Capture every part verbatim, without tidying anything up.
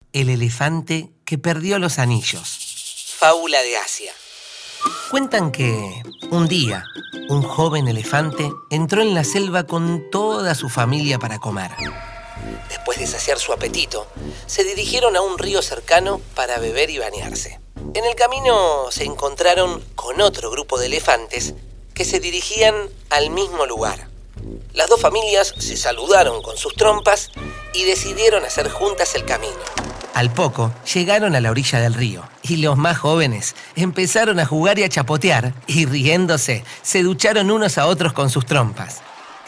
El elefante que perdió los anillos. Fábula de Asia. Cuentan que un día un joven elefante entró en la selva con toda su familia para comer. Después de saciar su apetito, se dirigieron a un río cercano para beber y bañarse. En el camino se encontraron con otro grupo de elefantes que se dirigían al mismo lugar. Las dos familias se saludaron con sus trompas y decidieron hacer juntas el camino. Al poco, llegaron a la orilla del río y los más jóvenes empezaron a jugar y a chapotear y riéndose, se ducharon unos a otros con sus trompas.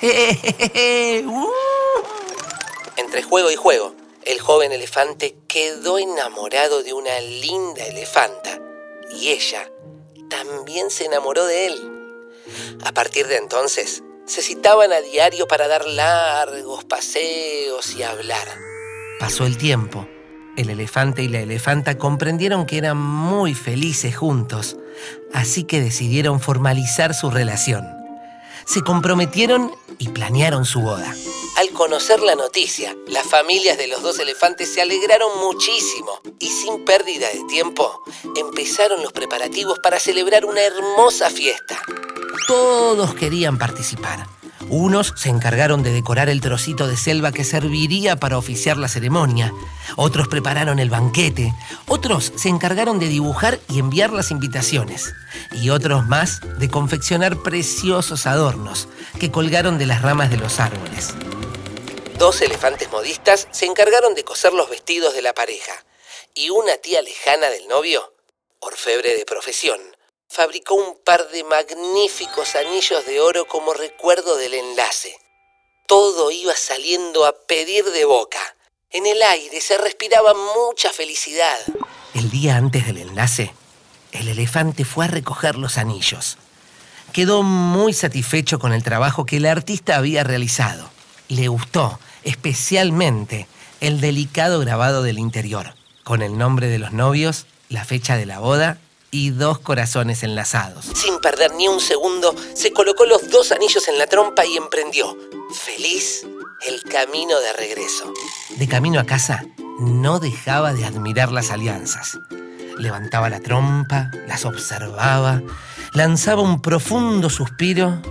Entre juego y juego, el joven elefante quedó enamorado de una linda elefanta y ella también se enamoró de él. A partir de entonces, se citaban a diario para dar largos paseos y hablar. Pasó el tiempo. El elefante y la elefanta comprendieron que eran muy felices juntos, así que decidieron formalizar su relación. Se comprometieron y planearon su boda. Al conocer la noticia, las familias de los dos elefantes se alegraron muchísimo y sin pérdida de tiempo, empezaron los preparativos para celebrar una hermosa fiesta. Todos querían participar. Unos se encargaron de decorar el trocito de selva que serviría para oficiar la ceremonia. Otros prepararon el banquete. Otros se encargaron de dibujar y enviar las invitaciones. Y otros más de confeccionar preciosos adornos que colgaron de las ramas de los árboles. Dos elefantes modistas se encargaron de coser los vestidos de la pareja. Y una tía lejana del novio, orfebre de profesión, fabricó un par de magníficos anillos de oro como recuerdo del enlace. Todo iba saliendo a pedir de boca. En el aire se respiraba mucha felicidad. El día antes del enlace, el elefante fue a recoger los anillos. Quedó muy satisfecho con el trabajo que el artista había realizado. Le gustó especialmente el delicado grabado del interior, con el nombre de los novios, la fecha de la boda y dos corazones enlazados. Sin perder ni un segundo, se colocó los dos anillos en la trompa y emprendió, feliz, el camino de regreso. De camino a casa, no dejaba de admirar las alianzas. Levantaba la trompa, las observaba, lanzaba un profundo suspiro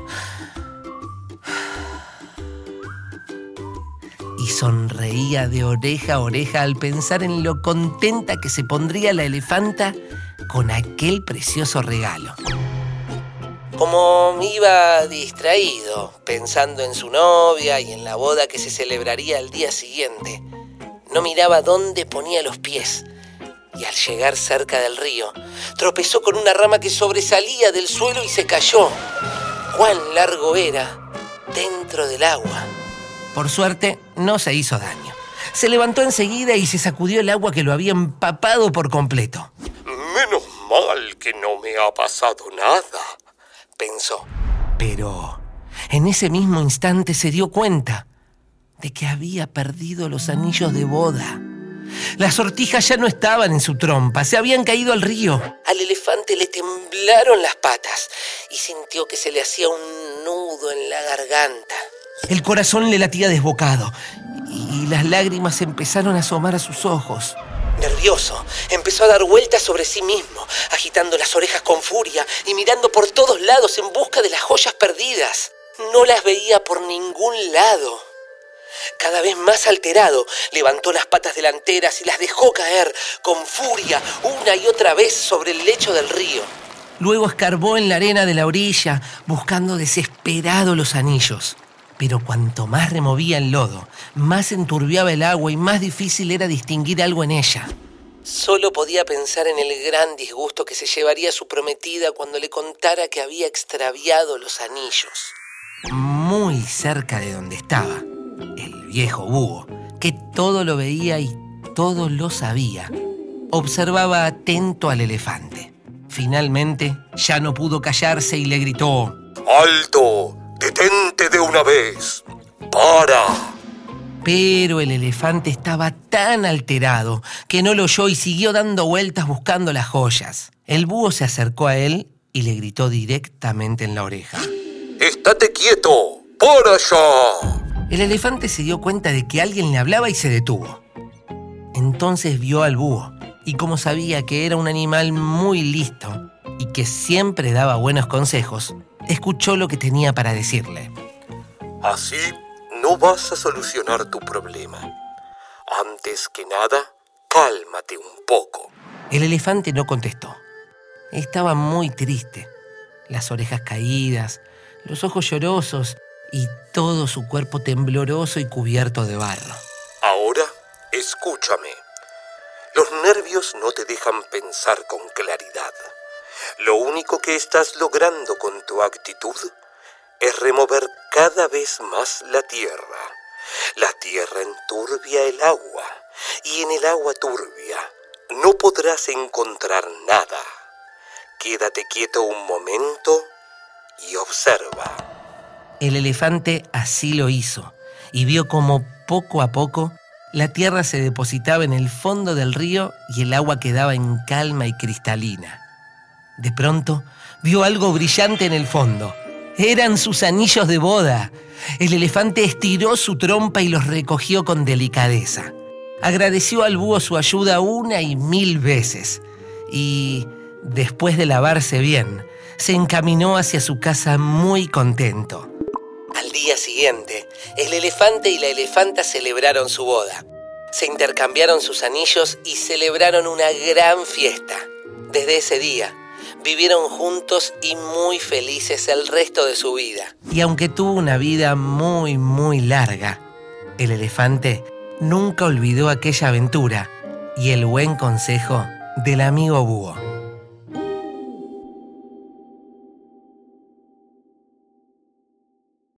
y sonreía de oreja a oreja al pensar en lo contenta que se pondría la elefanta con aquel precioso regalo. Como iba distraído, pensando en su novia y en la boda que se celebraría al día siguiente, no miraba dónde ponía los pies y al llegar cerca del río, tropezó con una rama que sobresalía del suelo y se cayó. ¡Cuán largo era dentro del agua! Por suerte, no se hizo daño. Se levantó enseguida y se sacudió el agua que lo había empapado por completo. Menos mal que no me ha pasado nada, pensó. Pero en ese mismo instante se dio cuenta de que había perdido los anillos de boda. Las sortijas ya no estaban en su trompa, se habían caído al río. Al elefante le temblaron las patas y sintió que se le hacía un nudo en la garganta. El corazón le latía desbocado y las lágrimas empezaron a asomar a sus ojos. Nervioso, empezó a dar vueltas sobre sí mismo, agitando las orejas con furia y mirando por todos lados en busca de las joyas perdidas. No las veía por ningún lado. Cada vez más alterado, levantó las patas delanteras y las dejó caer con furia una y otra vez sobre el lecho del río. Luego escarbó en la arena de la orilla, buscando desesperado los anillos. Pero cuanto más removía el lodo, más enturbiaba el agua y más difícil era distinguir algo en ella. Solo podía pensar en el gran disgusto que se llevaría su prometida cuando le contara que había extraviado los anillos. Muy cerca de donde estaba, el viejo búho, que todo lo veía y todo lo sabía, observaba atento al elefante. Finalmente, ya no pudo callarse y le gritó: ¡Alto! ¡Detente de una vez! ¡Para! Pero el elefante estaba tan alterado que no lo oyó y siguió dando vueltas buscando las joyas. El búho se acercó a él y le gritó directamente en la oreja: ¡Estate quieto! ¡Para allá! El elefante se dio cuenta de que alguien le hablaba y se detuvo. Entonces vio al búho y como sabía que era un animal muy listo y que siempre daba buenos consejos, escuchó lo que tenía para decirle. Así no vas a solucionar tu problema. Antes que nada, cálmate un poco. El elefante no contestó. Estaba muy triste, las orejas caídas, los ojos llorosos y todo su cuerpo tembloroso y cubierto de barro. Ahora, escúchame. Los nervios no te dejan pensar con claridad. Lo único que estás logrando con tu actitud es remover cada vez más la tierra. La tierra enturbia el agua, y en el agua turbia no podrás encontrar nada. Quédate quieto un momento y observa. El elefante así lo hizo y vio cómo poco a poco la tierra se depositaba en el fondo del río y el agua quedaba en calma y cristalina. De pronto vio algo brillante en el fondo. Eran sus anillos de boda. El elefante estiró su trompa y los recogió con delicadeza. Agradeció al búho su ayuda una y mil veces y, después de lavarse bien, se encaminó hacia su casa muy contento. Al día siguiente, el elefante y la elefanta celebraron su boda. Se intercambiaron sus anillos y celebraron una gran fiesta. Desde ese día, vivieron juntos y muy felices el resto de su vida. Y aunque tuvo una vida muy, muy larga, el elefante nunca olvidó aquella aventura y el buen consejo del amigo búho.